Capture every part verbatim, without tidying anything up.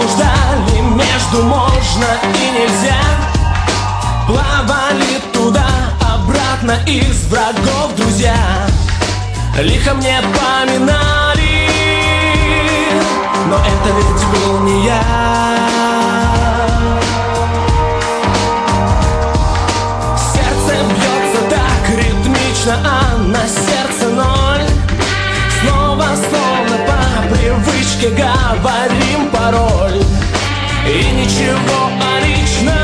блуждали между можно и нельзя, плавали туда-обратно из врагов друзья. Лихо мне поминали, но это ведь был не я. Сердце бьется так ритмично, а на сердце ноль. Снова, словно по привычке говорим пароль. И ничего о личном,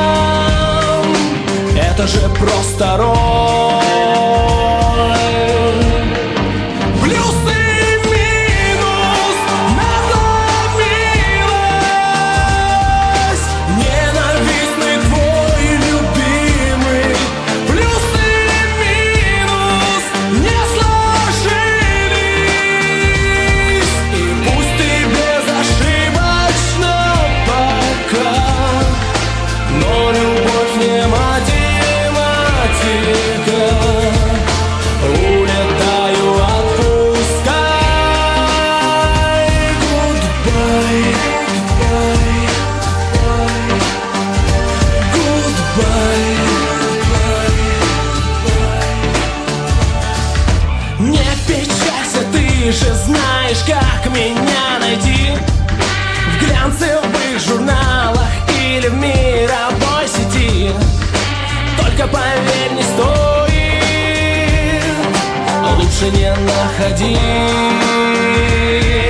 это же просто роль. Ты же знаешь, как меня найти в глянцевых журналах или в мировой сети. Только поверь, не стоит, лучше не находи.